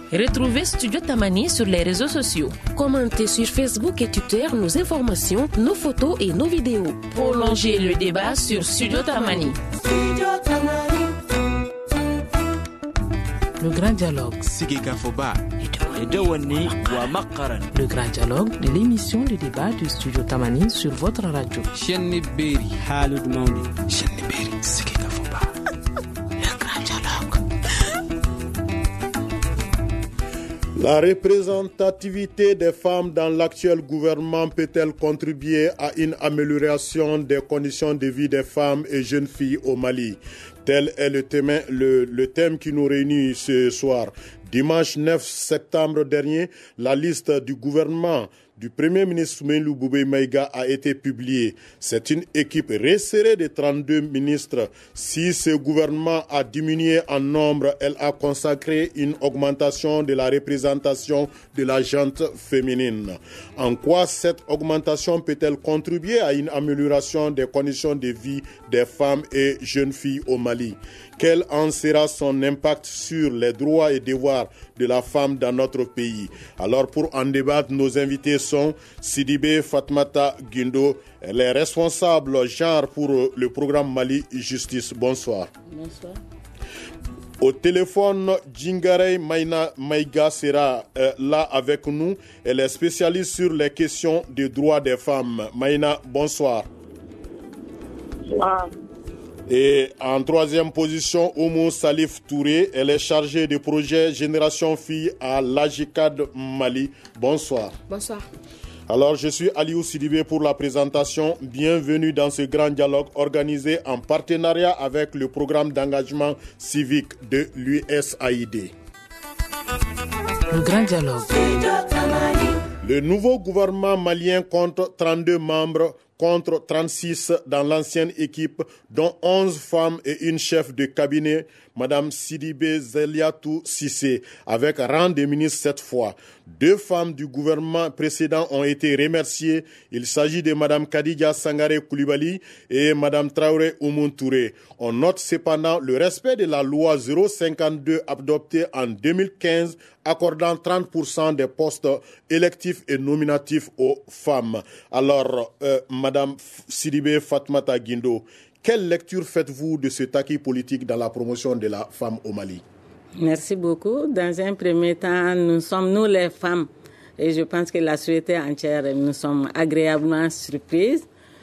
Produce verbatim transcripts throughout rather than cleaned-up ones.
Retrouvez Studio Tamani sur les réseaux sociaux. Commentez sur Facebook et Twitter nos informations, nos photos et nos vidéos. Prolongez le débat sur Studio Tamani. Le grand dialogue. Le grand dialogue de l'émission de débat de Studio Tamani sur votre radio. La représentativité des femmes dans l'actuel gouvernement peut-elle contribuer à une amélioration des conditions de vie des femmes et jeunes filles au Mali? Tel est le thème, le, le thème qui nous réunit ce soir. Dimanche neuf septembre dernier, la liste du gouvernement du Premier ministre Soumeylou Boubèye Maïga a été publiée. C'est une équipe resserrée de trente-deux ministres. Si ce gouvernement a diminué en nombre, elle a consacré une augmentation de la représentation de la gente féminine. En quoi cette augmentation peut-elle contribuer à une amélioration des conditions de vie des femmes et jeunes filles au Mali? Quel en sera son impact sur les droits et devoirs de la femme dans notre pays? Alors pour en débattre, nos invités sont Sidibé Fatmata Guindo, elle est responsable genre pour le programme Mali Justice. Bonsoir. Bonsoir. Au téléphone, Djingarey Maïna Maïga sera euh, là avec nous. Elle est spécialiste sur les questions des droits des femmes. Maïna, bonsoir. Bonsoir. Et en troisième position, Oumou Salif Touré, elle est chargée de projet Génération Filles à l'A G C A D Mali. Bonsoir. Bonsoir. Alors, je suis Aliou Sidibé pour la présentation. Bienvenue dans ce grand dialogue organisé en partenariat avec le programme d'engagement civique de l'U S A I D. Le grand dialogue. Le nouveau gouvernement malien compte trente-deux membres contre trente-six dans l'ancienne équipe, dont onze femmes et une chef de cabinet, Madame Sidibé Zeliatou Sissé, avec rang de ministre cette fois. Deux femmes du gouvernement précédent ont été remerciées. Il s'agit de Madame Khadija Sangaré Koulibaly et Madame Traoré Oumoun Touré. On note cependant le respect de la loi zéro cinquante-deux adoptée en deux mille quinze, accordant trente pour cent des postes électifs et nominatifs aux femmes. Alors, euh, Madame Sidibé Fatmata Guindo, quelle lecture faites-vous de cet acquis politique dans la promotion de la femme au Mali? Merci beaucoup. Dans un premier temps, nous sommes, nous les femmes, et je pense que la société entière, nous sommes agréablement surprises.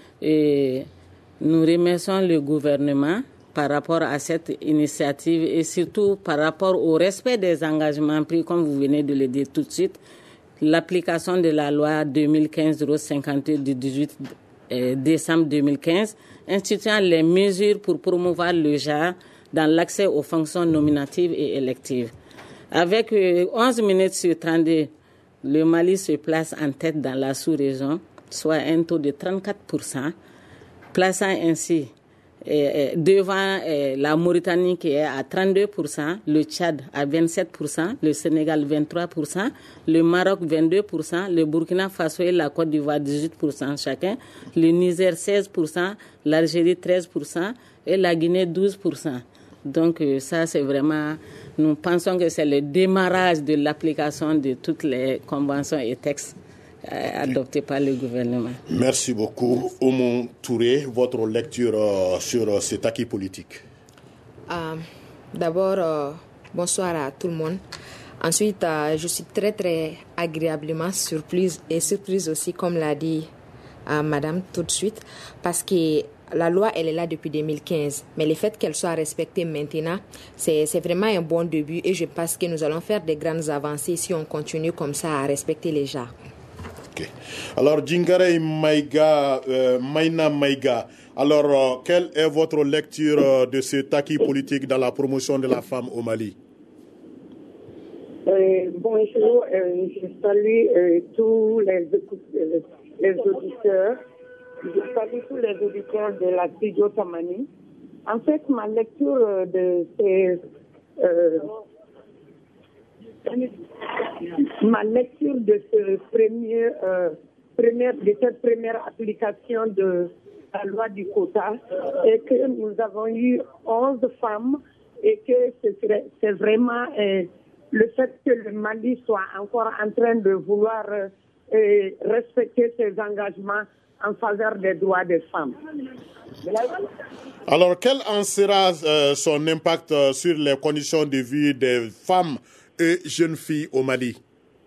Et nous remercions le gouvernement par rapport à cette initiative et surtout par rapport au respect des engagements pris, comme vous venez de le dire tout de suite, l'application de la loi deux mille quinze zéro cinquante-deux du dix-huit décembre deux mille quinze, instituant les mesures pour promouvoir le genre dans l'accès aux fonctions nominatives et électives. Avec onze minutes sur trente-deux, le Mali se place en tête dans la sous-région, soit un taux de trente-quatre pour cent, plaçant ainsi eh, devant eh, la Mauritanie qui est à trente-deux pour cent, le Tchad à vingt-sept pour cent, le Sénégal vingt-trois pour cent, le Maroc vingt-deux pour cent, le Burkina Faso et la Côte d'Ivoire dix-huit pour cent chacun, le Niger seize pour cent, l'Algérie treize pour cent et la Guinée douze pour cent. Donc ça, c'est vraiment, nous pensons que c'est le démarrage de l'application de toutes les conventions et textes euh, adoptés par le gouvernement. Merci beaucoup. Oumou Touré, votre lecture euh, sur euh, cet acquis politique. Euh, d'abord, euh, bonsoir à tout le monde. Ensuite, euh, je suis très très agréablement surprise et surprise aussi, comme l'a dit euh, Madame tout de suite, parce que la loi, elle est là depuis deux mille quinze, mais le fait qu'elle soit respectée maintenant, c'est, c'est vraiment un bon début et je pense que nous allons faire des grandes avancées si on continue comme ça à respecter les gens. Okay. Alors, Djingarey Maïga, euh, Maïna Maïga, alors, euh, quelle est votre lecture euh, de cet acquis politique dans la promotion de la femme au Mali? Euh, bonjour, euh, je salue euh, tous les, les, les auditeurs. Je salue tous les auditeurs de la Studio Tamani. En fait, ma lecture de ces, euh, ma lecture de ce premier, euh, première, de cette première application de la loi du quota est que nous avons eu onze femmes et que c'est, c'est vraiment euh, le fait que le Mali soit encore en train de vouloir euh, respecter ses engagements en faveur des droits des femmes. Alors, quel en sera euh, son impact euh, sur les conditions de vie des femmes et jeunes filles au Mali?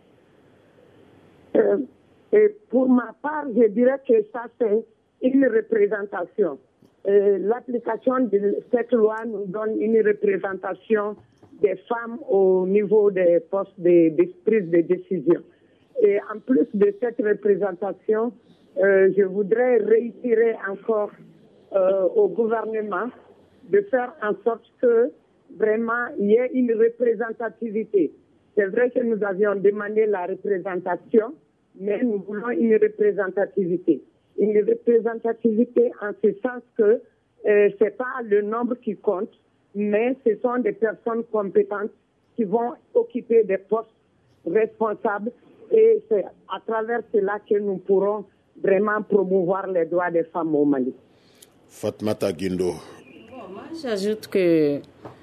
euh, et Pour ma part, je dirais que ça, c'est une représentation. Euh, l'application de cette loi nous donne une représentation des femmes au niveau des postes de, de prise de décision. Et en plus de cette représentation, euh, je voudrais réitérer encore euh, au gouvernement de faire en sorte que vraiment il y ait une représentativité. C'est vrai que nous avions demandé la représentation, mais nous voulons une représentativité. Une représentativité en ce sens que euh, ce n'est pas le nombre qui compte, mais ce sont des personnes compétentes qui vont occuper des postes responsables et c'est à travers cela que nous pourrons vraiment promouvoir les droits des femmes au Mali. Fatmata Guindo. Bon, moi, j'ajoute que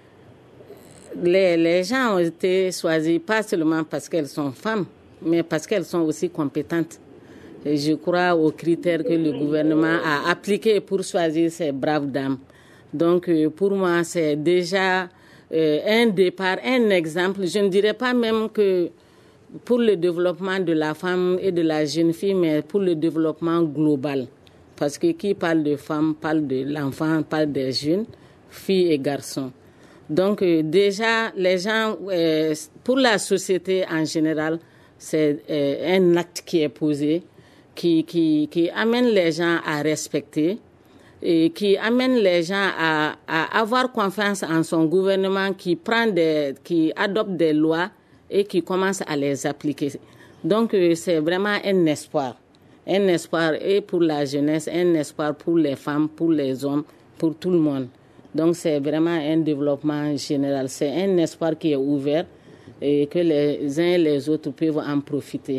les, les gens ont été choisis pas seulement parce qu'elles sont femmes, mais parce qu'elles sont aussi compétentes. Et je crois aux critères que le gouvernement a appliqués pour choisir ces braves dames. Donc, pour moi, c'est déjà euh, un départ, un exemple. Je ne dirais pas même que pour le développement de la femme et de la jeune fille, mais pour le développement global. Parce que qui parle de femme, parle de l'enfant, parle des jeunes, filles et garçons. Donc, euh, déjà, les gens, euh, pour la société en général, c'est euh, un acte qui est posé, qui, qui, qui amène les gens à respecter, et qui amène les gens à, à avoir confiance en son gouvernement qui prend des, qui adopte des lois et qui commence à les appliquer. Donc, euh, c'est vraiment un espoir. Un espoir et pour la jeunesse, un espoir pour les femmes, pour les hommes, pour tout le monde. Donc, c'est vraiment un développement général. C'est un espoir qui est ouvert et que les uns et les autres peuvent en profiter.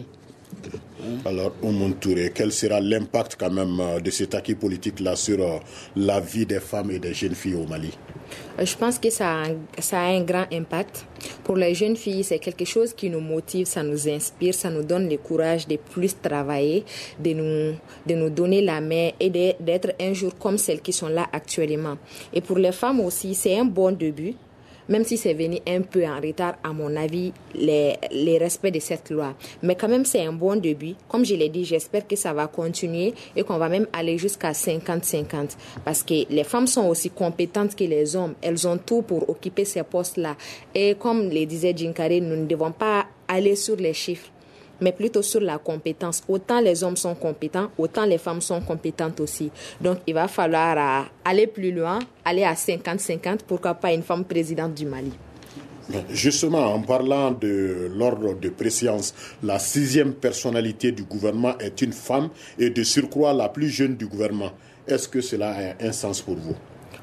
Alors, Oumoun Touré, quel sera l'impact quand même de cet acquis politique-là sur la vie des femmes et des jeunes filles au Mali? Je pense que ça a, un, ça a un grand impact. Pour les jeunes filles, c'est quelque chose qui nous motive, ça nous inspire, ça nous donne le courage de plus travailler, de nous, de nous donner la main et de, d'être un jour comme celles qui sont là actuellement. Et pour les femmes aussi, c'est un bon début. Même si c'est venu un peu en retard, à mon avis, les, les respects de cette loi. Mais quand même, c'est un bon début. Comme je l'ai dit, j'espère que ça va continuer et qu'on va même aller jusqu'à cinquante cinquante. Parce que les femmes sont aussi compétentes que les hommes. Elles ont tout pour occuper ces postes-là. Et comme le disait Djinkare, nous ne devons pas aller sur les chiffres, mais plutôt sur la compétence. Autant les hommes sont compétents, autant les femmes sont compétentes aussi. Donc, il va falloir euh, aller plus loin, aller à cinquante cinquante, pourquoi pas une femme présidente du Mali. Justement, en parlant de l'ordre de préséance, la sixième personnalité du gouvernement est une femme et de surcroît la plus jeune du gouvernement. Est-ce que cela a un sens pour vous?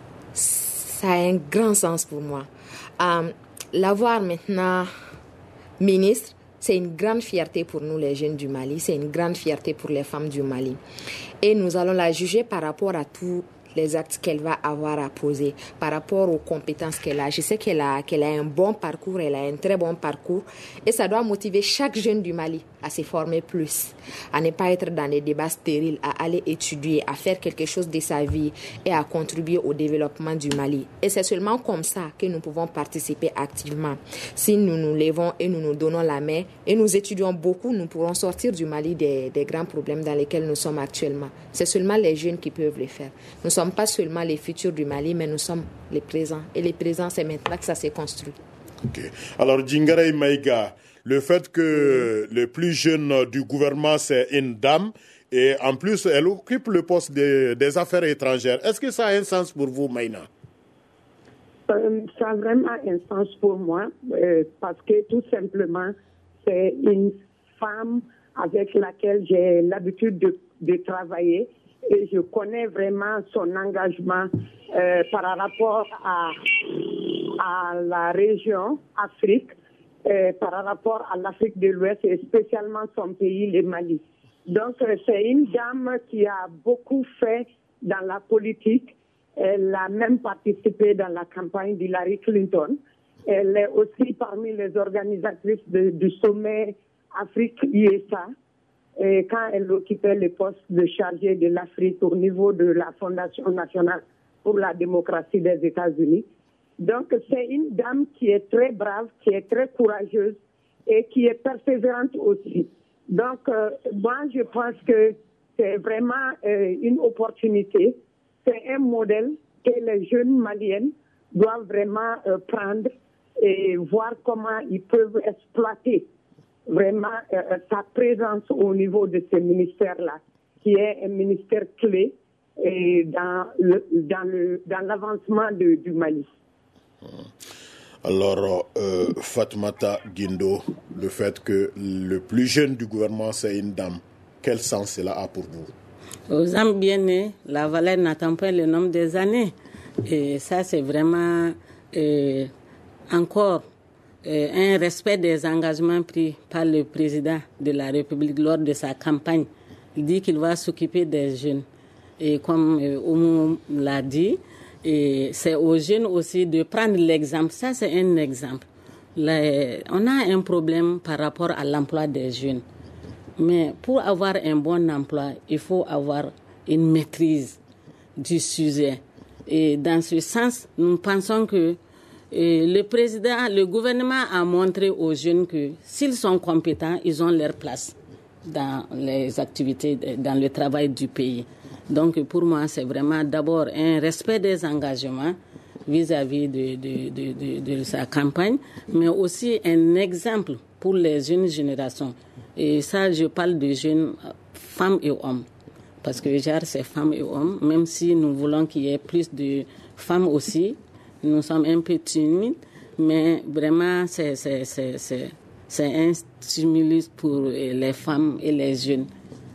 Ça a un grand sens pour moi. Euh, l'avoir maintenant ministre, c'est une grande fierté pour nous, les jeunes du Mali. C'est une grande fierté pour les femmes du Mali. Et nous allons la juger par rapport à tous les actes qu'elle va avoir à poser, par rapport aux compétences qu'elle a. Je sais qu'elle a, qu'elle a un bon parcours, elle a un très bon parcours. Et ça doit motiver chaque jeune du Mali à se former plus, à ne pas être dans des débats stériles, à aller étudier, à faire quelque chose de sa vie et à contribuer au développement du Mali. Et c'est seulement comme ça que nous pouvons participer activement. Si nous nous levons et nous nous donnons la main et nous étudions beaucoup, nous pourrons sortir du Mali des, des grands problèmes dans lesquels nous sommes actuellement. C'est seulement les jeunes qui peuvent le faire. Nous ne sommes pas seulement les futurs du Mali, mais nous sommes les présents. Et les présents, c'est maintenant que ça s'est construit. Okay. Alors, Djingare Maïga, le fait que le plus jeune du gouvernement, c'est une dame, et en plus, elle occupe le poste de, des affaires étrangères. Est-ce que ça a un sens pour vous, Maïna? Euh, ça a vraiment un sens pour moi, euh, parce que tout simplement, c'est une femme avec laquelle j'ai l'habitude de, de travailler, et je connais vraiment son engagement euh, par rapport à, à la région Afrique, euh, par rapport à l'Afrique de l'Ouest et spécialement son pays, le Mali. Donc, euh, c'est une dame qui a beaucoup fait dans la politique. Elle a même participé dans la campagne d'Hillary Clinton. Elle est aussi parmi les organisatrices de, du sommet Afrique-U S A, et quand elle occupait le poste de chargée de l'Afrique au niveau de la Fondation nationale pour la démocratie des États-Unis. Donc, c'est une dame qui est très brave, qui est très courageuse et qui est persévérante aussi. Donc, euh, moi, je pense que c'est vraiment euh, une opportunité. C'est un modèle que les jeunes Maliennes doivent vraiment euh, prendre et voir comment ils peuvent exploiter vraiment euh, sa présence au niveau de ce ministère-là, qui est un ministère clé et dans, le, dans, le, dans l'avancement de, du Mali. Alors, euh, Fatoumata Guindo, le fait que le plus jeune du gouvernement, c'est une dame, quel sens cela a pour vous? Aux âmes bien nées, la valeur n'attend pas le nombre des années. Et ça, c'est vraiment euh, encore euh, un respect des engagements pris par le président de la République lors de sa campagne. Il dit qu'il va s'occuper des jeunes. Et comme euh, Oumou l'a dit, et c'est aux jeunes aussi de prendre l'exemple. Ça, c'est un exemple. Là, on a un problème par rapport à l'emploi des jeunes. Mais pour avoir un bon emploi, il faut avoir une maîtrise du sujet. Et dans ce sens, nous pensons que et le président, le gouvernement a montré aux jeunes que s'ils sont compétents, ils ont leur place dans les activités, dans le travail du pays. Donc pour moi, c'est vraiment d'abord un respect des engagements vis-à-vis de, de, de, de, de sa campagne, mais aussi un exemple pour les jeunes générations. Et ça, je parle de jeunes femmes et hommes. Parce que genre, c'est femmes et hommes, même si nous voulons qu'il y ait plus de femmes aussi. Nous sommes un peu timides, mais vraiment, c'est, c'est, c'est, c'est, c'est un stimulus pour les femmes et les jeunes.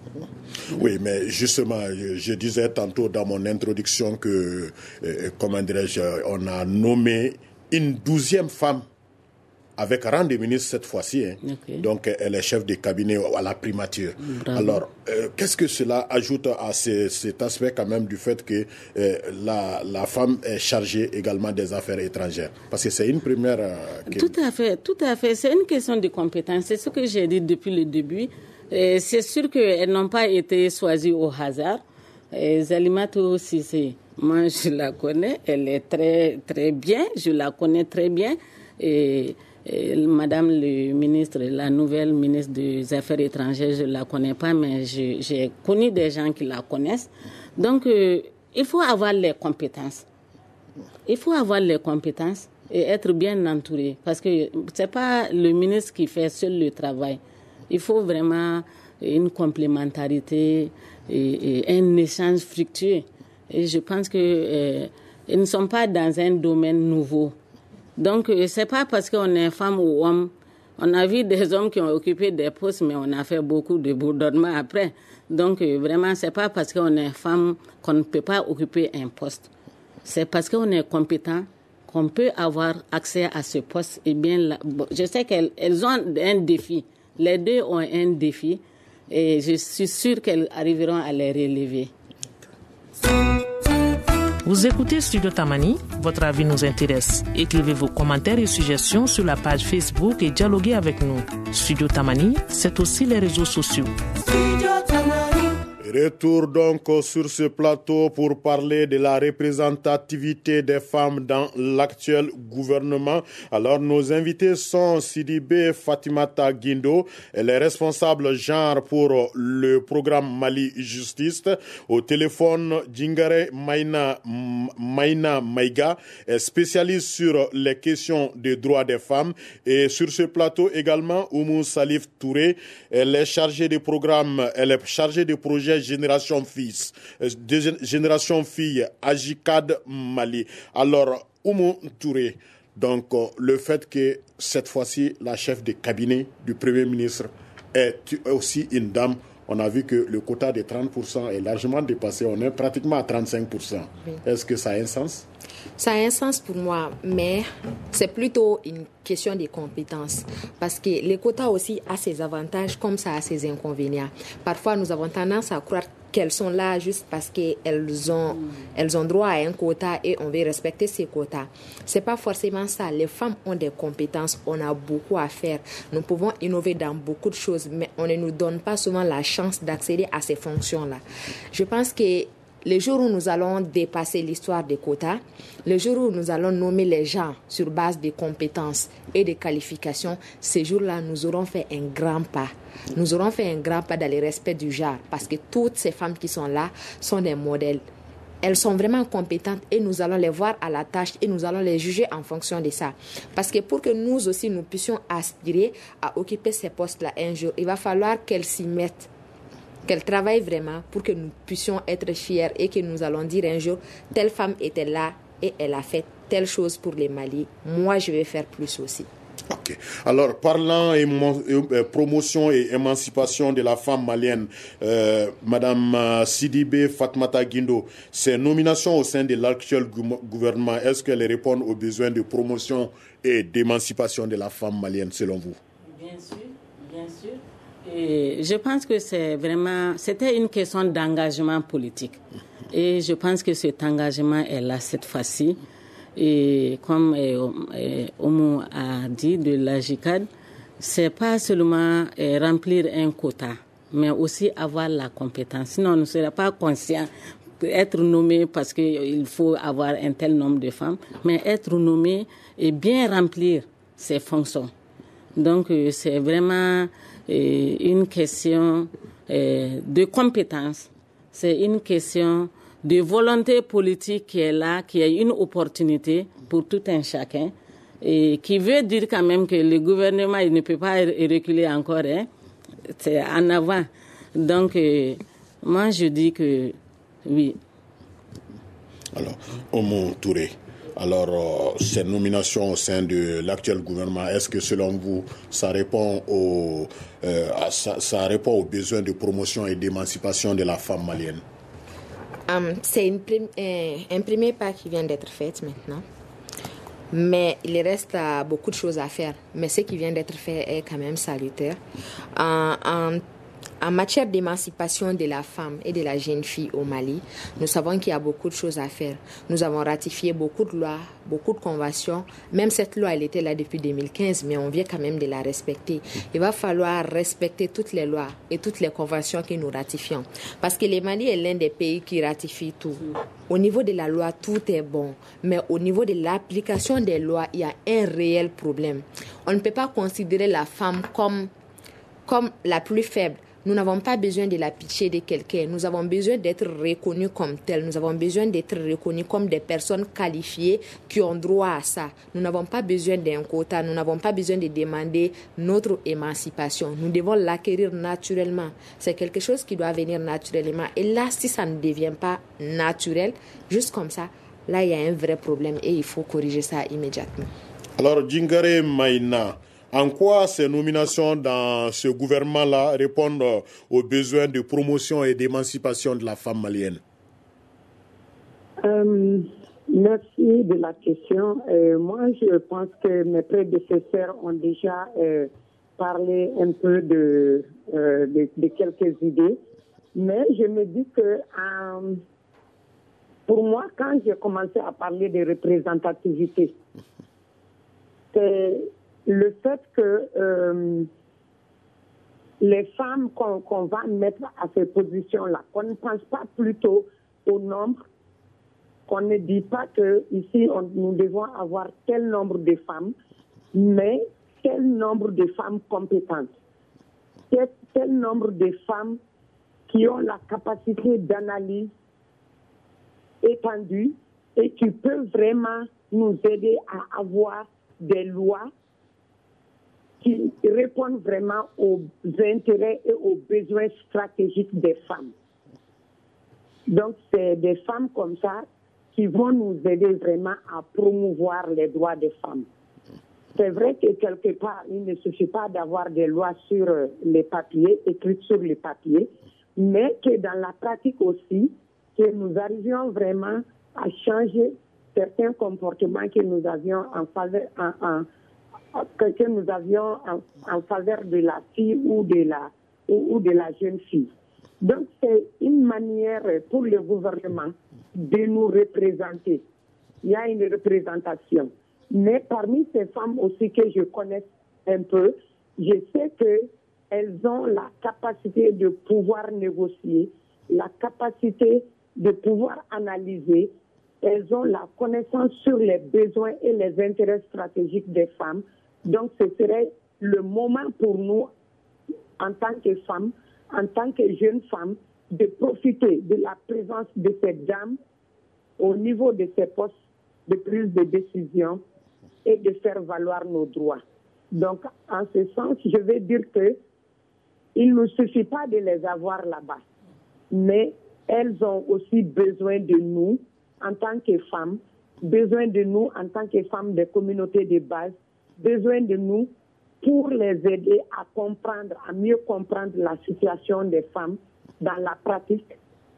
Oui, mais justement, je, je disais tantôt dans mon introduction que, euh, comment dirais-je, on a nommé une douzième femme avec rang de ministre cette fois-ci. Hein. Okay. Donc, elle est chef de cabinet à la primature. Bravo. Alors, euh, qu'est-ce que cela ajoute à ce, cet aspect quand même du fait que euh, la, la femme est chargée également des affaires étrangères? Parce que c'est une première... Euh, que... Tout à fait, tout à fait. C'est une question de compétence. C'est ce que j'ai dit depuis le début. Et c'est sûr qu'elles n'ont pas été choisies au hasard. Et Zalimatou Cissé, moi je la connais, elle est très très bien, je la connais très bien. Et, et Madame le ministre, la nouvelle ministre des Affaires étrangères, je ne la connais pas, mais je, j'ai connu des gens qui la connaissent. Donc euh, il faut avoir les compétences. Il faut avoir les compétences et être bien entouré. Parce que ce n'est pas le ministre qui fait seul le travail. Il faut vraiment une complémentarité et, et un échange fructueux. Et je pense qu'ils euh, ne sont pas dans un domaine nouveau. Donc, ce n'est pas parce qu'on est femme ou homme. On a vu des hommes qui ont occupé des postes, mais on a fait beaucoup de bourdonnement après. Donc, vraiment, ce n'est pas parce qu'on est femme qu'on ne peut pas occuper un poste. C'est parce qu'on est compétent qu'on peut avoir accès à ce poste. Et bien, là, je sais qu'elles elles ont un défi. Les deux ont un défi et je suis sûre qu'elles arriveront à les relever. Vous écoutez Studio Tamani, votre avis nous intéresse. Écrivez vos commentaires et suggestions sur la page Facebook et dialoguez avec nous. Studio Tamani, c'est aussi les réseaux sociaux. Studio Tamani. Retour donc sur ce plateau pour parler de la représentativité des femmes dans l'actuel gouvernement. Alors, nos invités sont Sidibé Fatimata Guindo, elle est responsable genre pour le programme Mali Justice. Au téléphone, Djingare Maïna, Maïna Maïga, spécialiste sur les questions des droits des femmes. Et sur ce plateau également, Oumou Salif Touré, elle est chargée de programme, elle est chargée de projets Génération Fils, Génération Filles, Agicad Mali. Alors, Oumou Touré, donc le fait que cette fois-ci, la chef de cabinet du Premier ministre est aussi une dame, on a vu que le quota de trente pour cent est largement dépassé, on est pratiquement à trente-cinq pour cent. Oui. Est-ce que ça a un sens? Ça a un sens pour moi, mais c'est plutôt une question de compétences. Parce que les quotas aussi a ses avantages comme ça a ses inconvénients. Parfois, nous avons tendance à croire qu'elles sont là juste parce qu'elles ont, elles ont droit à un quota et on veut respecter ces quotas. C'est pas forcément ça. Les femmes ont des compétences, on a beaucoup à faire. Nous pouvons innover dans beaucoup de choses, mais on ne nous donne pas souvent la chance d'accéder à ces fonctions-là. Je pense que les jours où nous allons dépasser l'histoire des quotas, les jours où nous allons nommer les gens sur base des compétences et des qualifications, ces jours-là, nous aurons fait un grand pas. Nous aurons fait un grand pas dans le respect du genre, parce que toutes ces femmes qui sont là sont des modèles. Elles sont vraiment compétentes et nous allons les voir à la tâche et nous allons les juger en fonction de ça. Parce que pour que nous aussi, nous puissions aspirer à occuper ces postes-là un jour, il va falloir qu'elles s'y mettent, qu'elle travaille vraiment pour que nous puissions être fiers et que nous allons dire un jour, telle femme était là et elle a fait telle chose pour les Mali. Moi, je vais faire plus aussi. Ok. Alors, parlant émo- euh, promotion et émancipation de la femme malienne, euh, Madame Sidibé Fatmata Guindo, ces nominations au sein de l'actuel gu- gouvernement, est-ce qu'elles répondent aux besoins de promotion et d'émancipation de la femme malienne, selon vous? Bien sûr, bien sûr. Et je pense que c'est vraiment, c'était une question d'engagement politique. Et je pense que cet engagement est là cette fois-ci. Et comme Oumou a dit de la J C A D, c'est pas seulement eh, remplir un quota, mais aussi avoir la compétence. Sinon, on ne sera pas conscient d'être nommé parce qu'il faut avoir un tel nombre de femmes, mais être nommé et bien remplir ses fonctions. Donc, euh, c'est vraiment euh, une question euh, de compétence. C'est une question de volonté politique qui est là, qui est une opportunité pour tout un chacun, et qui veut dire quand même que le gouvernement il ne peut pas reculer encore, hein. C'est en avant. Donc, euh, moi je dis que oui. Alors, Oumou Touré, alors euh, ces nominations au sein de l'actuel gouvernement, est-ce que selon vous, ça répond aux, euh, à, ça, ça répond aux besoins de promotion et d'émancipation de la femme malienne? Um, c'est une prim- un, un premier pas qui vient d'être fait maintenant. Mais il reste uh, beaucoup de choses à faire. Mais ce qui vient d'être fait est quand même salutaire. En, en, en matière d'émancipation de la femme et de la jeune fille au Mali, nous savons qu'il y a beaucoup de choses à faire. Nous avons ratifié beaucoup de lois, beaucoup de conventions. Même cette loi, elle était là depuis deux mille quinze, mais on vient quand même de la respecter. Il va falloir respecter toutes les lois et toutes les conventions que nous ratifions. Parce que le Mali est l'un des pays qui ratifie tout. Au niveau de la loi, tout est bon. Mais au niveau de l'application des lois, il y a un réel problème. On ne peut pas considérer la femme comme, comme la plus faible. Nous n'avons pas besoin de la pitié de quelqu'un. Nous avons besoin d'être reconnus comme tels. Nous avons besoin d'être reconnus comme des personnes qualifiées qui ont droit à ça. Nous n'avons pas besoin d'un quota. Nous n'avons pas besoin de demander notre émancipation. Nous devons l'acquérir naturellement. C'est quelque chose qui doit venir naturellement. Et là, si ça ne devient pas naturel, juste comme ça, là, il y a un vrai problème et il faut corriger ça immédiatement. Alors, Djingare Maïna, en quoi ces nominations dans ce gouvernement-là répondent aux besoins de promotion et d'émancipation de la femme malienne? Euh, merci de la question. Euh, moi, je pense que mes prédécesseurs ont déjà euh, parlé un peu de, euh, de, de quelques idées, mais je me dis que euh, pour moi, quand j'ai commencé à parler de représentativité, c'est le fait que euh, les femmes qu'on, qu'on va mettre à ces positions-là, qu'on ne pense pas plutôt au nombre, qu'on ne dit pas que ici on, nous devons avoir tel nombre de femmes, mais tel nombre de femmes compétentes, tel, tel nombre de femmes qui ont la capacité d'analyse étendue et qui peuvent vraiment nous aider à avoir des lois qui répondent vraiment aux intérêts et aux besoins stratégiques des femmes. Donc, c'est des femmes comme ça qui vont nous aider vraiment à promouvoir les droits des femmes. C'est vrai que quelque part, il ne suffit pas d'avoir des lois sur les papiers, écrites sur les papiers, mais que dans la pratique aussi, que nous arrivions vraiment à changer certains comportements que nous avions en faveur, en, en, que nous avions en, en faveur de la fille ou de la, ou, ou de la jeune fille. Donc, c'est une manière pour le gouvernement de nous représenter. Il y a une représentation. Mais parmi ces femmes aussi que je connais un peu, je sais qu'elles ont la capacité de pouvoir négocier, la capacité de pouvoir analyser. Elles ont la connaissance sur les besoins et les intérêts stratégiques des femmes. Donc, ce serait le moment pour nous, en tant que femmes, en tant que jeunes femmes, de profiter de la présence de ces dames au niveau de ces postes de prise de décision et de faire valoir nos droits. Donc, en ce sens, je vais dire que il ne suffit pas de les avoir là-bas, mais elles ont aussi besoin de nous en tant que femmes, besoin de nous en tant que femmes des communautés de base, besoin de nous pour les aider à comprendre, à mieux comprendre la situation des femmes dans la pratique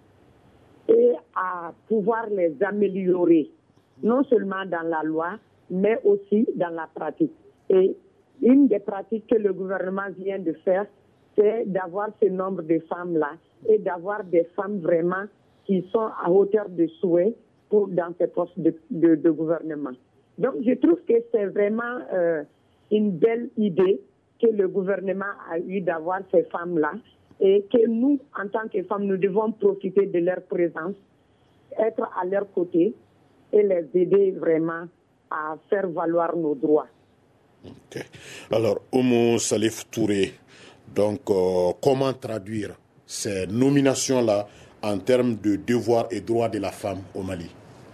et à pouvoir les améliorer, non seulement dans la loi, mais aussi dans la pratique. Et une des pratiques que le gouvernement vient de faire, c'est d'avoir ce nombre de femmes-là et d'avoir des femmes vraiment qui sont à hauteur de souhait pour, dans ces postes de, de, de gouvernement. Donc, je trouve que c'est vraiment euh, une belle idée que le gouvernement a eu d'avoir ces femmes-là et que nous, en tant que femmes, nous devons profiter de leur présence, être à leur côté et les aider vraiment à faire valoir nos droits. Okay. Alors, Oumou Salif Touré, donc euh, comment traduire ces nominations-là en termes de devoirs et droits de la femme au Mali?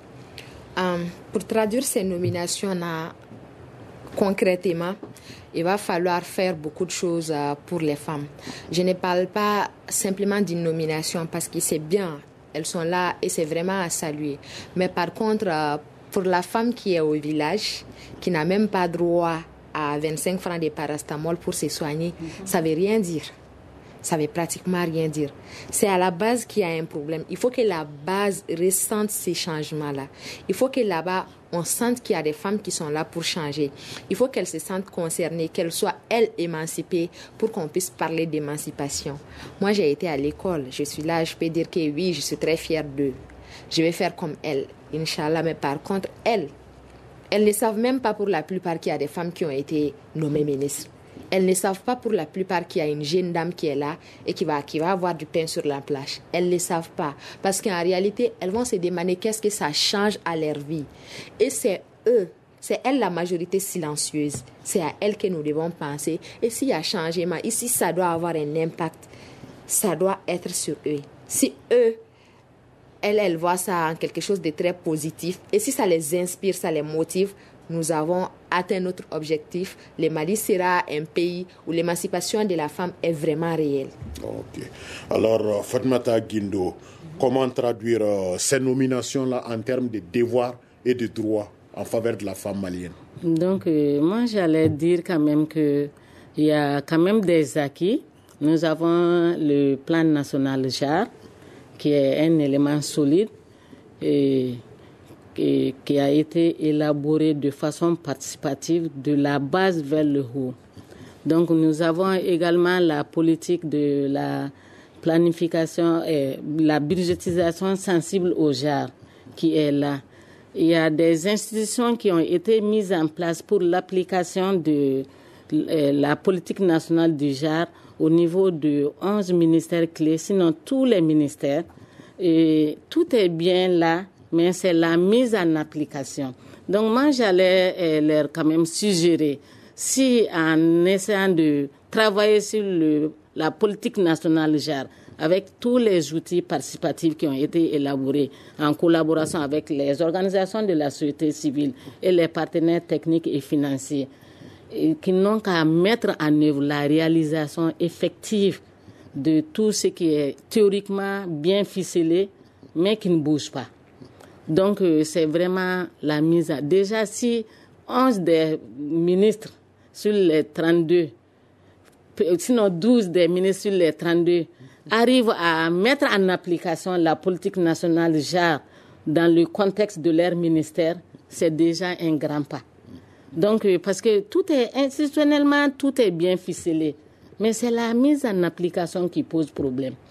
Um, pour traduire ces nominations-là concrètement, il va falloir faire beaucoup de choses uh, pour les femmes. Je ne parle pas simplement d'une nomination parce que c'est bien, elles sont là et c'est vraiment à saluer. Mais par contre, uh, pour la femme qui est au village, qui n'a même pas droit à vingt-cinq francs de parastamol pour se soigner, mm-hmm. ça ne veut rien dire. Ça ne veut pratiquement rien dire. C'est à la base qu'il y a un problème. Il faut que la base ressente ces changements-là. Il faut que là-bas, on sente qu'il y a des femmes qui sont là pour changer. Il faut qu'elles se sentent concernées, qu'elles soient, elles, émancipées pour qu'on puisse parler d'émancipation. Moi, j'ai été à l'école. Je suis là, je peux dire que oui, je suis très fière d'eux. Je vais faire comme elles, Inch'Allah. Mais par contre, elles, elles ne savent même pas pour la plupart qu'il y a des femmes qui ont été nommées ministres. Elles ne savent pas pour la plupart qu'il y a une jeune dame qui est là et qui va, qui va avoir du pain sur la plage. Elles ne savent pas. Parce qu'en réalité, elles vont se demander qu'est-ce que ça change à leur vie. Et c'est eux, c'est elles la majorité silencieuse. C'est à elles que nous devons penser. Et s'il y a changement, ici, ça doit avoir un impact. Ça doit être sur eux. Si eux, elles, elles voient ça en quelque chose de très positif, et si ça les inspire, ça les motive, nous avons atteint notre objectif. Le Mali sera un pays où l'émancipation de la femme est vraiment réelle. Ok. Alors, Fatmata Guindo, comment traduire euh, ces nominations-là en termes de devoirs et de droits en faveur de la femme malienne? Donc, euh, moi, j'allais dire quand même qu'il y a quand même des acquis. Nous avons le plan national J A R, qui est un élément solide et qui a été élaboré de façon participative de la base vers le haut. Donc nous avons également la politique de la planification et la budgétisation sensible au J A R qui est là. Il y a des institutions qui ont été mises en place pour l'application de la politique nationale du J A R au niveau de onze ministères clés, sinon tous les ministères. Et tout est bien là, mais c'est la mise en application. Donc moi, j'allais euh, leur quand même suggérer, si en essayant de travailler sur le, la politique nationale J A R, avec tous les outils participatifs qui ont été élaborés en collaboration avec les organisations de la société civile et les partenaires techniques et financiers, et qui n'ont qu'à mettre en œuvre la réalisation effective de tout ce qui est théoriquement bien ficelé, mais qui ne bouge pas. Donc, euh, c'est vraiment la mise à... Déjà, si onze des ministres sur les trente-deux, sinon douze des ministres sur les trente-deux, arrivent à mettre en application la politique nationale J A R dans le contexte de leur ministère, c'est déjà un grand pas. Donc, euh, parce que tout est institutionnellement, tout est bien ficelé. Mais c'est la mise en application qui pose problème.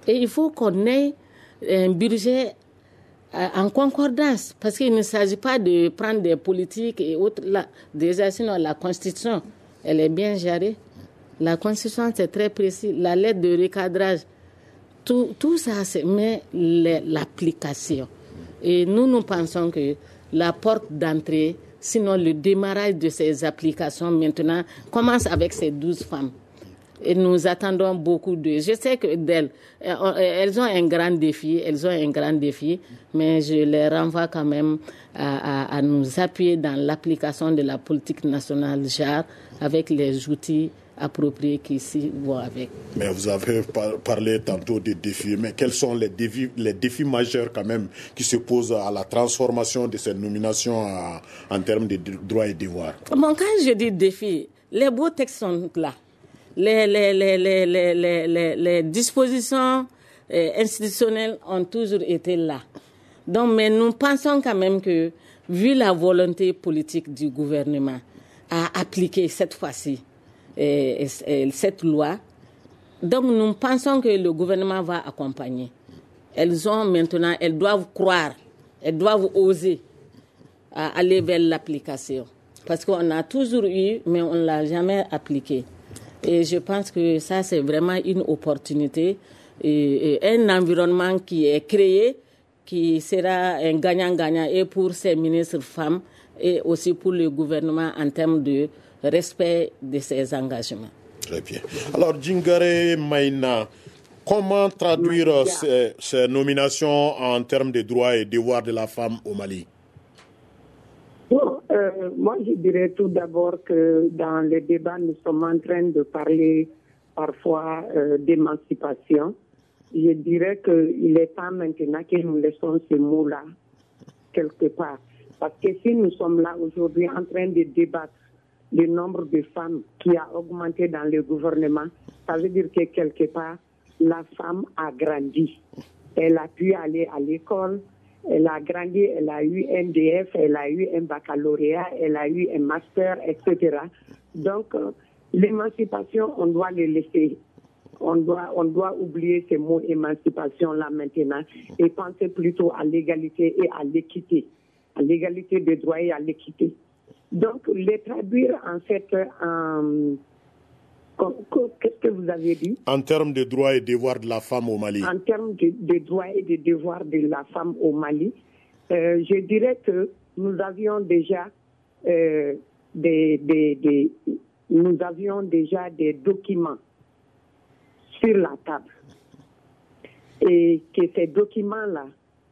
Et il faut qu'on ait un budget en concordance, parce qu'il ne s'agit pas de prendre des politiques et autres. Là, déjà, sinon, la Constitution, elle est bien gérée. La Constitution, c'est très précis. La lettre de recadrage, tout, tout ça, c'est mais l'application. Et nous, nous pensons que la porte d'entrée, sinon le démarrage de ces applications maintenant, commence avec ces douze femmes. Et nous attendons beaucoup d'eux. Je sais que d'elles, elles ont un grand défi, elles ont un grand défi, mais je les renvoie quand même à, à, à nous appuyer dans l'application de la politique nationale genre avec les outils appropriés qui s'y vont avec. Mais vous avez par- parlé tantôt des défis, mais quels sont les défis, les défis majeurs quand même qui se posent à la transformation de cette nomination à, en termes de droits et devoirs? Bon, quand je dis défis, les beaux textes sont là. Les, les, les, les, les, les, les, les dispositions euh, institutionnelles ont toujours été là. Donc, mais nous pensons quand même que, vu la volonté politique du gouvernement à appliquer cette fois-ci euh, euh, cette loi, donc nous pensons que le gouvernement va accompagner. Elles ont maintenant, elles doivent croire, elles doivent oser à aller vers l'application. Parce qu'on a toujours eu, mais on ne l'a jamais appliqué. Et je pense que ça, c'est vraiment une opportunité, et, et un environnement qui est créé, qui sera un gagnant-gagnant et pour ces ministres femmes et aussi pour le gouvernement en termes de respect de ses engagements. Très bien. Alors, Djingare Maïna, comment traduire ces, ces nominations en termes de droits et devoirs de la femme au Mali? Bon, euh, moi, je dirais tout d'abord que dans les débats, nous sommes en train de parler parfois euh, d'émancipation. Je dirais qu'il est temps maintenant que nous laissons ce mot-là quelque part. Parce que si nous sommes là aujourd'hui en train de débattre du nombre de femmes qui a augmenté dans le gouvernement, ça veut dire que quelque part, la femme a grandi. Elle a pu aller à l'école. Elle a grandi, elle a eu un D F, elle a eu un baccalauréat, elle a eu un master, et cetera. Donc, euh, l'émancipation, on doit le laisser. On doit, on doit oublier ces mots émancipation-là maintenant et penser plutôt à l'égalité et à l'équité, à l'égalité des droits et à l'équité. Donc, les traduire en fait en... Qu'est-ce que vous avez dit? En termes de droits et devoirs de la femme au Mali. En termes de, de droits et de devoirs de la femme au Mali, euh, je dirais que nous avions déjà euh, des, des, des, nous avions déjà des documents sur la table. Et que ces documents-là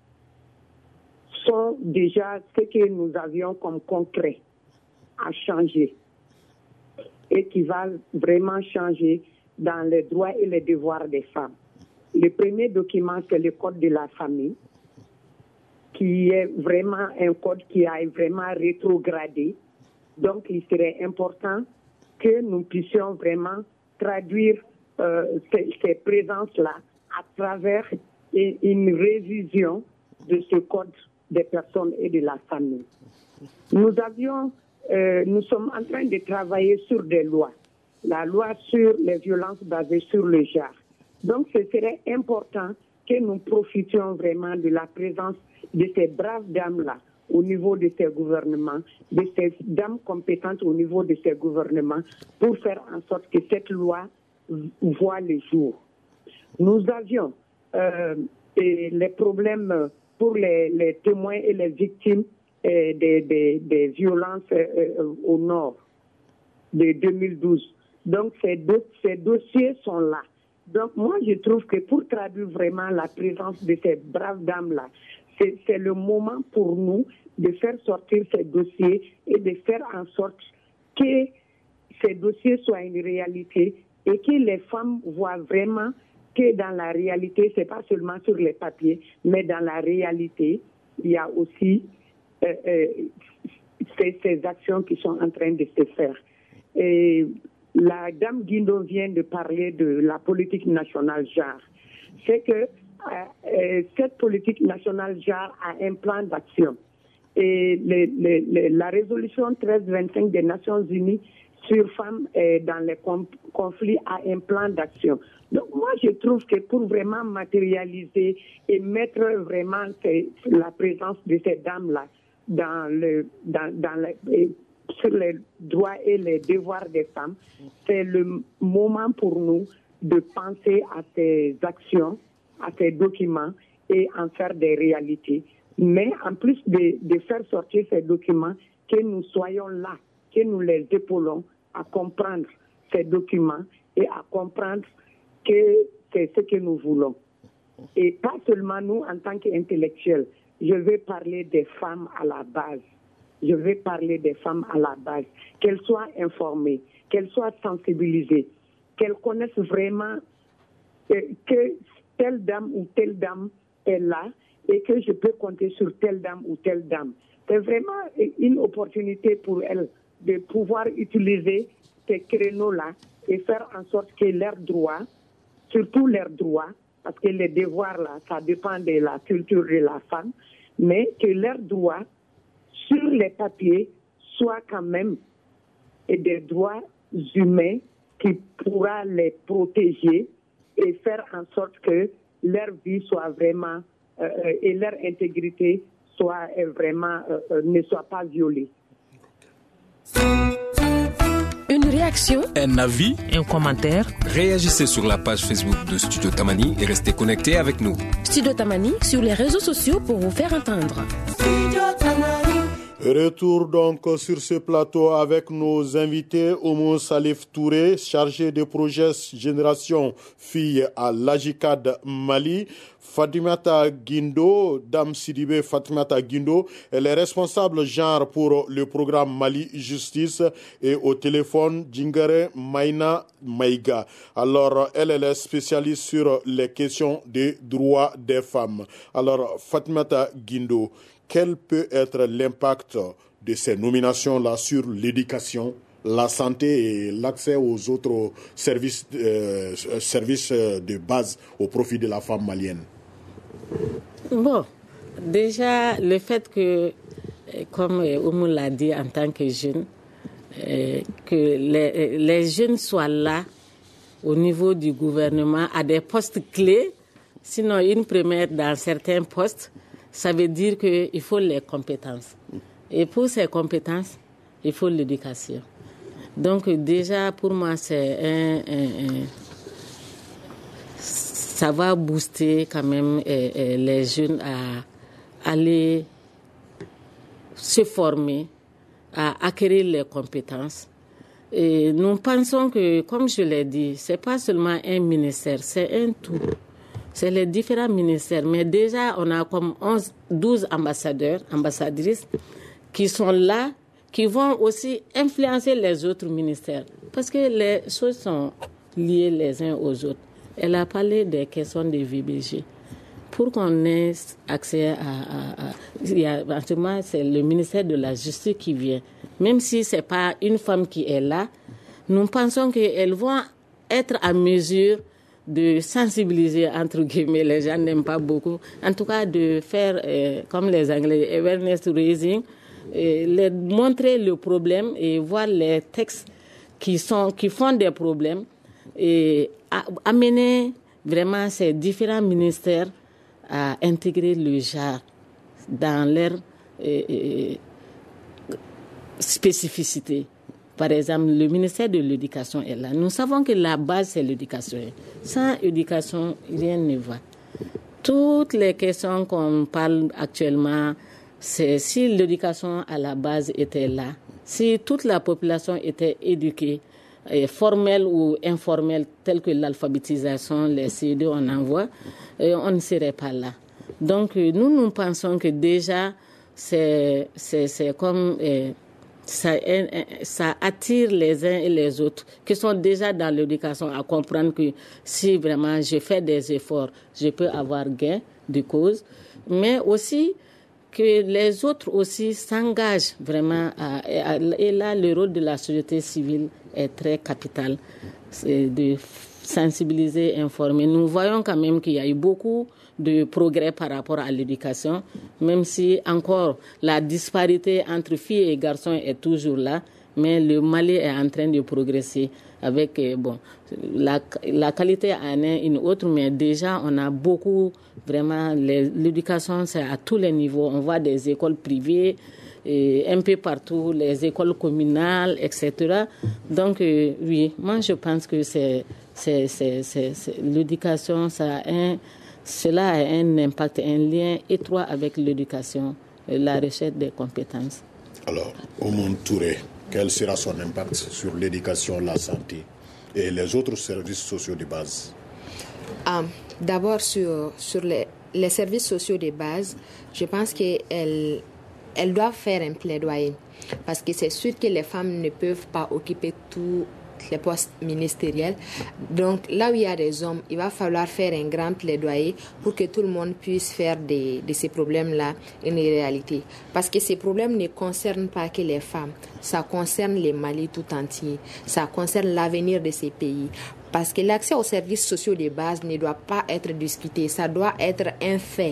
sont déjà ce que nous avions comme concret à changer. Et qui va vraiment changer dans les droits et les devoirs des femmes. Le premier document, c'est le Code de la famille, qui est vraiment un code qui a vraiment rétrogradé. Donc, il serait important que nous puissions vraiment traduire euh, ces, ces présences-là à travers une révision de ce Code des personnes et de la famille. Nous avions... Euh, nous sommes en train de travailler sur des lois. La loi sur les violences basées sur le genre. Donc, ce serait important que nous profitions vraiment de la présence de ces braves dames-là au niveau de ces gouvernements, de ces dames compétentes au niveau de ces gouvernements, pour faire en sorte que cette loi voit le jour. Nous avions euh, les problèmes pour les, les témoins et les victimes Des, des, des violences euh, au nord de deux mille douze. Donc, ces, deux, ces dossiers sont là. Donc, moi, je trouve que pour traduire vraiment la présence de ces braves dames-là, c'est, c'est le moment pour nous de faire sortir ces dossiers et de faire en sorte que ces dossiers soient une réalité et que les femmes voient vraiment que dans la réalité, ce n'est pas seulement sur les papiers, mais dans la réalité, il y a aussi Euh, euh, ces, ces actions qui sont en train de se faire. Et la dame Guindo vient de parler de la politique nationale genre. C'est que euh, euh, cette politique nationale genre a un plan d'action. Et les, les, les, la résolution treize vingt-cinq des Nations Unies sur femmes euh, dans les com- conflits a un plan d'action. Donc moi, moi, je trouve que pour vraiment matérialiser et mettre vraiment la présence de ces dames-là dans le, dans, dans le, sur les droits et les devoirs des femmes, c'est le moment pour nous de penser à ces actions, à ces documents et en faire des réalités. Mais en plus de, de faire sortir ces documents, que nous soyons là, que nous les épaulons à comprendre ces documents et à comprendre que c'est ce que nous voulons. Et pas seulement nous en tant qu'intellectuels. Je vais parler des femmes à la base. Je vais parler des femmes à la base. Qu'elles soient informées, qu'elles soient sensibilisées, qu'elles connaissent vraiment euh, que telle dame ou telle dame est là et que je peux compter sur telle dame ou telle dame. C'est vraiment une opportunité pour elles de pouvoir utiliser ces créneaux-là et faire en sorte que leurs droits, surtout leurs droits, parce que les devoirs, là, ça dépend de la culture de la femme, mais que leurs droits sur les papiers soient quand même des droits humains qui pourra les protéger et faire en sorte que leur vie soit vraiment euh, et leur intégrité soit vraiment euh, ne soit pas violée. Une réaction, un avis, un commentaire. Réagissez sur la page Facebook de Studio Tamani et restez connectés avec nous. Studio Tamani sur les réseaux sociaux pour vous faire entendre. Studio Tamani. Retour donc sur ce plateau avec nos invités, Oumou Salif Touré, chargé de projet Génération Filles à l'Ajicad Mali, Fatimata Guindo, Dame Sidibé Fatimata Guindo, elle est responsable genre pour le programme Mali Justice, et au téléphone Djingare Maïna Maïga. Alors, elle, elle est spécialiste sur les questions des droits des femmes. Alors, Fatimata Guindo, quel peut être l'impact de ces nominations-là sur l'éducation, la santé et l'accès aux autres services, euh, services de base au profit de la femme malienne? Bon, déjà, le fait que, comme Oumou l'a dit en tant que jeune, euh, que les, les jeunes soient là au niveau du gouvernement à des postes clés, sinon une première dans certains postes, ça veut dire qu'il faut les compétences. Et pour ces compétences, il faut l'éducation. Donc déjà, pour moi, c'est un, un, un ça va booster quand même eh, eh, les jeunes à aller se former, à acquérir les compétences. Et nous pensons que, comme je l'ai dit, c'est pas seulement un ministère, c'est un tout. C'est les différents ministères. Mais déjà, on a comme onze, douze ambassadeurs, ambassadrices qui sont là, qui vont aussi influencer les autres ministères. Parce que les choses sont liées les uns aux autres. Elle a parlé des questions de V B G. Pour qu'on ait accès à... à, à il y a, en ce moment, c'est le ministère de la Justice qui vient. Même si ce n'est pas une femme qui est là, nous pensons qu'elles vont être à mesure de sensibiliser, entre guillemets, les gens n'aiment pas beaucoup, en tout cas de faire, euh, comme les Anglais, awareness raising, euh, les, montrer le problème et voir les textes qui, sont, qui font des problèmes et à, amener vraiment ces différents ministères à intégrer le genre dans leur euh, euh, spécificité. Par exemple, le ministère de l'Éducation est là. Nous savons que la base, c'est l'éducation. Sans éducation, rien ne va. Toutes les questions qu'on parle actuellement, c'est si l'éducation à la base était là, si toute la population était éduquée, formelle ou informelle, telle que l'alphabétisation, les C D, on envoie, on ne serait pas là. Donc, nous, nous pensons que déjà, c'est, c'est, c'est comme... Eh, Ça, ça attire les uns et les autres qui sont déjà dans l'éducation à comprendre que si vraiment je fais des efforts, je peux avoir gain de cause, mais aussi que les autres aussi s'engagent vraiment. À, à, et là, le rôle de la société civile est très capital, c'est de sensibiliser, informer. Nous voyons quand même qu'il y a eu beaucoup de progrès par rapport à l'éducation, même si encore la disparité entre filles et garçons est toujours là, mais le Mali est en train de progresser avec, bon, la, la qualité en est une autre, mais déjà, on a beaucoup, vraiment, les, l'éducation, c'est à tous les niveaux. On voit des écoles privées, et un peu partout, les écoles communales, et cetera. Donc, euh, oui, moi, je pense que c'est, c'est, c'est, c'est, c'est l'éducation, ça a un, cela a un impact, un lien étroit avec l'éducation, la recherche des compétences. Alors, Oumoun Touré, quel sera son impact sur l'éducation, la santé et les autres services sociaux de base? Um, d'abord, sur, sur les, les services sociaux de base, je pense qu'elles elles doivent faire un plaidoyer. Parce que c'est sûr que les femmes ne peuvent pas occuper tous les postes ministériels. Donc, là où il y a des hommes, il va falloir faire un grand plaidoyer pour que tout le monde puisse faire de, de ces problèmes-là une réalité. Parce que ces problèmes ne concernent pas que les femmes. Ça concerne les Mali tout entier. Ça concerne l'avenir de ces pays. Parce que l'accès aux services sociaux de base ne doit pas être discuté. Ça doit être un fait.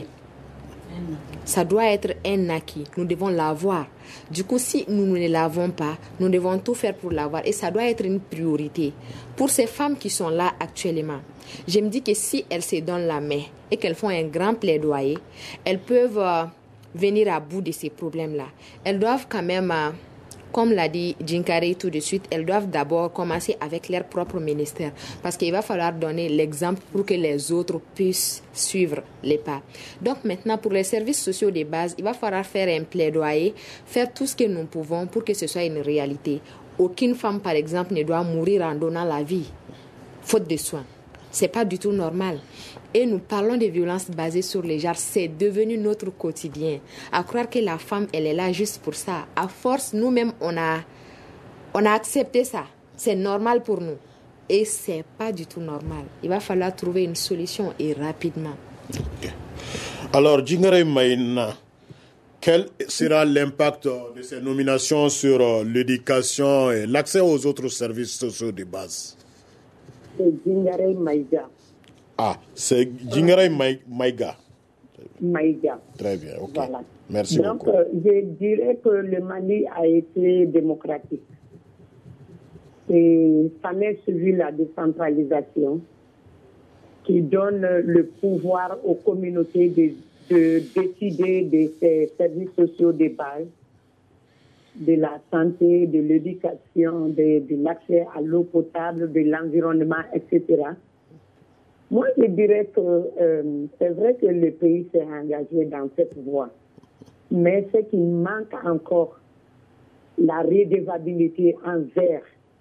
Ça doit être un acquis. Nous devons l'avoir. Du coup, si nous ne l'avons pas, nous devons tout faire pour l'avoir. Et ça doit être une priorité. Pour ces femmes qui sont là actuellement, je me dis que si elles se donnent la main et qu'elles font un grand plaidoyer, elles peuvent euh, venir à bout de ces problèmes-là. Elles doivent quand même... Euh, Comme l'a dit Djinkare tout de suite, elles doivent d'abord commencer avec leur propre ministère. Parce qu'il va falloir donner l'exemple pour que les autres puissent suivre les pas. Donc maintenant, pour les services sociaux de base, il va falloir faire un plaidoyer, faire tout ce que nous pouvons pour que ce soit une réalité. Aucune femme, par exemple, ne doit mourir en donnant la vie, faute de soins. Ce n'est pas du tout normal. Et nous parlons de violences basées sur les genres. C'est devenu notre quotidien. À croire que la femme, elle est là juste pour ça. À force, nous-mêmes, on a, on a accepté ça. C'est normal pour nous. Et ce n'est pas du tout normal. Il va falloir trouver une solution et rapidement. Okay. Alors, Djinkare Maïna, quel sera l'impact de ces nominations sur l'éducation et l'accès aux autres services sociaux de base? C'est Djinkare Maïga. Ah, c'est Djinkare Maïga. Maïga. Très bien, ok. Voilà. Merci Donc, beaucoup. Euh, je dirais que le Mali a été démocratique. Et ça n'a suivi la décentralisation qui donne le pouvoir aux communautés de, de décider de ces services sociaux de base, de la santé, de l'éducation, de, de l'accès à l'eau potable, de l'environnement, et cetera. Moi, je dirais que euh, c'est vrai que le pays s'est engagé dans cette voie, mais ce qui manque encore, la redevabilité envers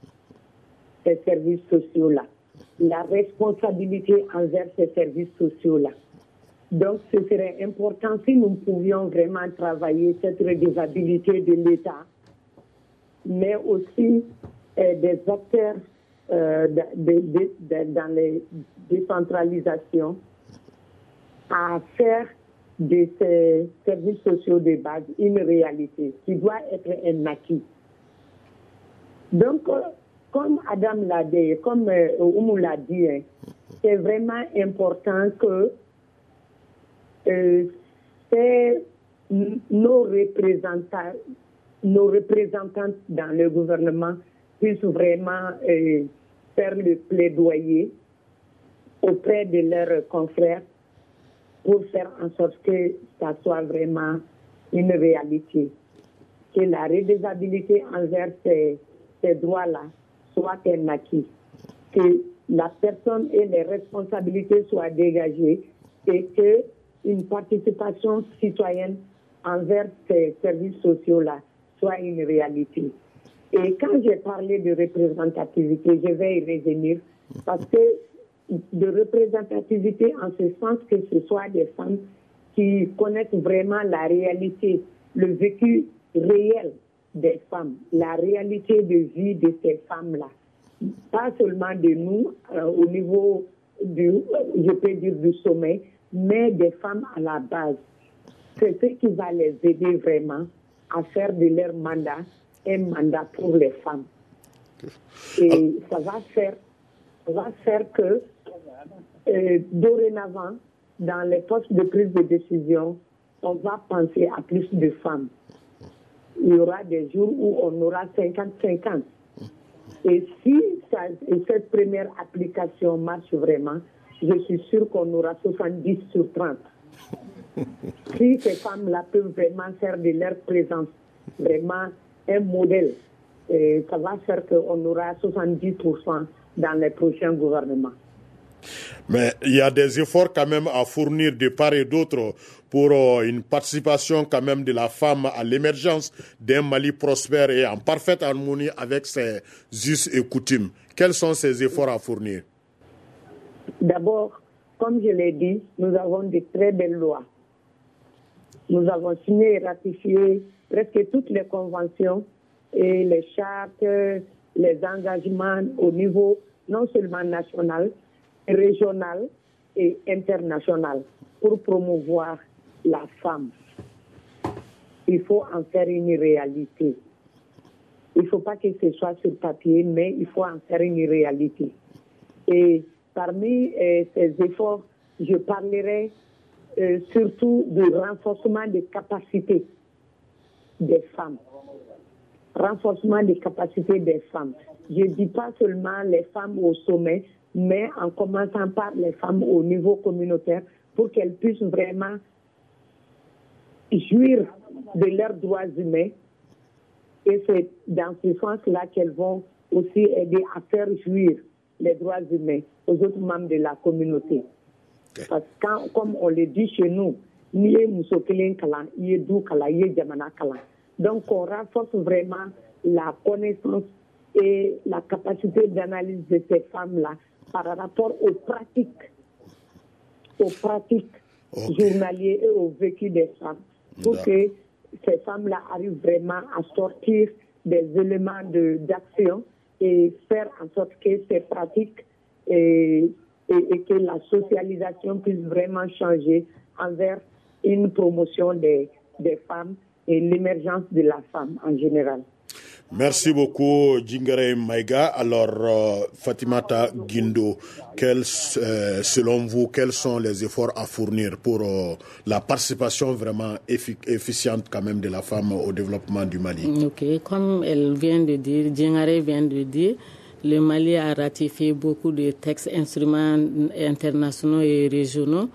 ces services sociaux-là, la responsabilité envers ces services sociaux-là. Donc, ce serait important si nous pouvions vraiment travailler cette redevabilité de l'État, mais aussi euh, des acteurs euh, de, de, de, de, dans les décentralisations à faire de ces services sociaux de base une réalité qui doit être un acquis. Donc, euh, comme Adam l'a dit, comme euh, Oumou l'a dit, hein, c'est vraiment important que euh, c'est nos représentants, nos représentants dans le gouvernement puissent vraiment euh, faire le plaidoyer auprès de leurs confrères pour faire en sorte que ça soit vraiment une réalité, que la redevabilité envers ces, ces droits-là soit un acquis, que la personne et les responsabilités soient dégagées et que une participation citoyenne envers ces services sociaux-là soit une réalité. Et quand j'ai parlé de représentativité, je vais y revenir parce que de représentativité en ce sens que ce soit des femmes qui connaissent vraiment la réalité, le vécu réel des femmes, la réalité de vie de ces femmes-là. Pas seulement de nous, euh, au niveau du, je peux dire du sommet, mais des femmes à la base. C'est ce qui va les aider vraiment à faire de leur mandat un mandat pour les femmes. Et ça va faire, ça va faire que euh, dorénavant, dans les postes de prise de décision, on va penser à plus de femmes. il y aura des jours où on aura cinquante cinquante. Et si ça, et cette première application marche vraiment, je suis sûre qu'on aura soixante-dix sur trente. Si ces femmes-là peuvent vraiment faire de leur présence vraiment un modèle, et ça va faire qu'on aura soixante-dix pour cent dans les prochains gouvernements. Mais il y a des efforts quand même à fournir de part et d'autre pour euh, une participation quand même de la femme à l'émergence d'un Mali prospère et en parfaite harmonie avec ses us et coutumes. Quels sont ces efforts à fournir? D'abord, comme je l'ai dit, nous avons de très belles lois. Nous avons signé et ratifié presque toutes les conventions et les chartes, les engagements au niveau non seulement national, régional et international pour promouvoir la femme. Il faut en faire une réalité. Il ne faut pas que ce soit sur papier, mais il faut en faire une réalité. Et parmi euh, ces efforts, je parlerai euh, surtout du renforcement des capacités des femmes. Renforcement des capacités des femmes. Je ne dis pas seulement les femmes au sommet, mais en commençant par les femmes au niveau communautaire pour qu'elles puissent vraiment jouir de leurs droits humains. Et c'est dans ce sens-là qu'elles vont aussi aider à faire jouir les droits humains aux autres membres de la communauté. Parce que quand, comme on le dit chez nous, donc on renforce vraiment la connaissance et la capacité d'analyse de ces femmes-là par rapport aux pratiques, aux pratiques okay. journalières et au vécu des femmes, pour que ces femmes-là arrivent vraiment à sortir des éléments de, d'action et faire en sorte que ces pratiques et, et, et que la socialisation puisse vraiment changer envers une promotion des, des femmes et l'émergence de la femme en général. Merci beaucoup, Djingare Maïga. Alors, euh, Fatimata Guindo, quels, euh, selon vous, quels sont les efforts à fournir pour euh, la participation vraiment effi- efficiente quand même de la femme au développement du Mali? Ok, comme elle vient de dire, Djingare vient de dire, le Mali a ratifié beaucoup de textes, instruments internationaux et régionaux.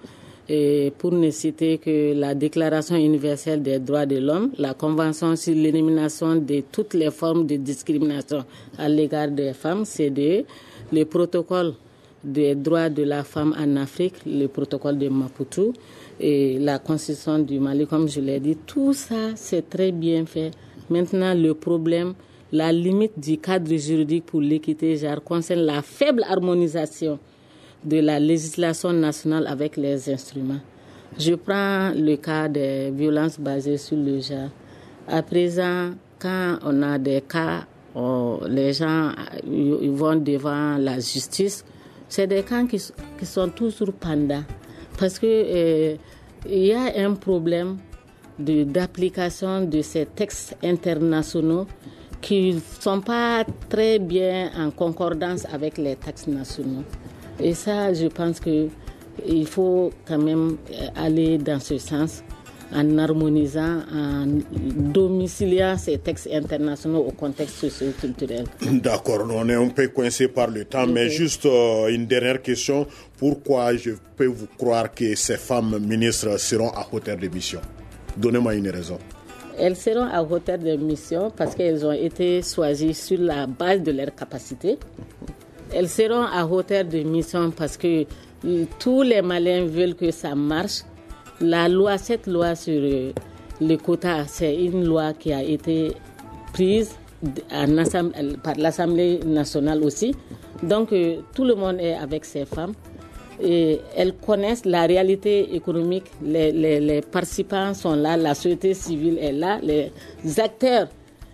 Et pour ne citer que la Déclaration universelle des droits de l'homme, la Convention sur l'élimination de toutes les formes de discrimination à l'égard des femmes, C D E, le protocole des droits de la femme en Afrique, le protocole de Maputo et la Constitution du Mali, comme je l'ai dit, tout ça, c'est très bien fait. Maintenant, le problème, la limite du cadre juridique pour l'équité genre concerne la faible harmonisation de la législation nationale avec les instruments. Je prends le cas des violences basées sur le genre. À présent, quand on a des cas, oh, les gens ils vont devant la justice, c'est des cas qui, qui sont toujours pendants. Parce que euh, il y a un problème de, d'application de ces textes internationaux qui ne sont pas très bien en concordance avec les textes nationaux. Et ça, je pense qu'il faut quand même aller dans ce sens en harmonisant, en domiciliant ces textes internationaux au contexte socio-culturel. D'accord, on est un peu coincé par le temps, okay. Mais juste euh, une dernière question. Pourquoi je peux vous croire que ces femmes ministres seront à hauteur de mission? Donnez-moi une raison. Elles seront à hauteur de mission parce qu'elles ont été choisies sur la base de leurs capacités. Elles seront à hauteur de mission parce que tous les Maliens veulent que ça marche. La loi, cette loi sur le quota, c'est une loi qui a été prise en assemblée, par l'Assemblée nationale aussi. Donc, tout le monde est avec ces femmes. Et elles connaissent la réalité économique. Les, les, les participants sont là, la société civile est là, les acteurs,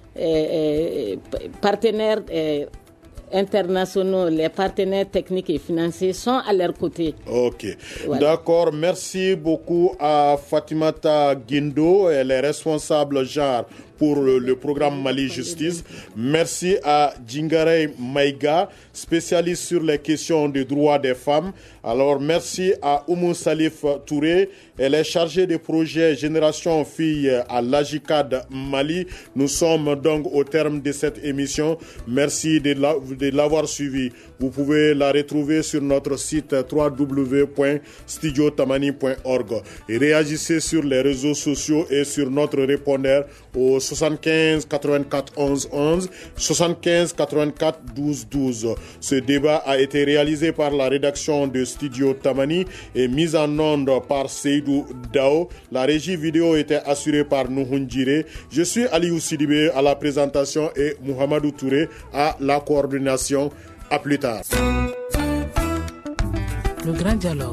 et, et, partenaires et, internationaux, les partenaires techniques et financiers sont à leur côté. Ok, voilà. D'accord. Merci beaucoup à Fatimata Guindo, elle est responsable genre pour le, le programme Mali Justice. Merci à Djingarey Maïga, spécialiste sur les questions des droits des femmes. Alors, merci à Oumou Salif Touré. Elle est chargée des projets Génération Filles à l'Agicad Mali. Nous sommes donc au terme de cette émission. Merci de, la, de l'avoir suivi. Vous pouvez la retrouver sur notre site w w w point studio tamani point org. Et réagissez sur les réseaux sociaux et sur notre répondeur au soixante-quinze quatre-vingt-quatre onze onze, soixante-quinze quatre-vingt-quatre douze douze. Ce débat a été réalisé par la rédaction de Studio Tamani et mise en onde par Seydou Dao. La régie vidéo était assurée par Nouhoun Djire. Je suis Aliou Sidibé à la présentation et Mohamedou Touré à la coordination. À plus tard. Le grand dialogue.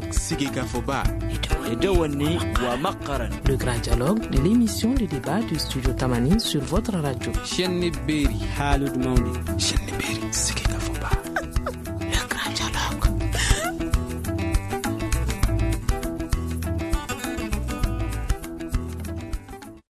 Le grand dialogue de l'émission de débat du Studio Tamani sur votre radio.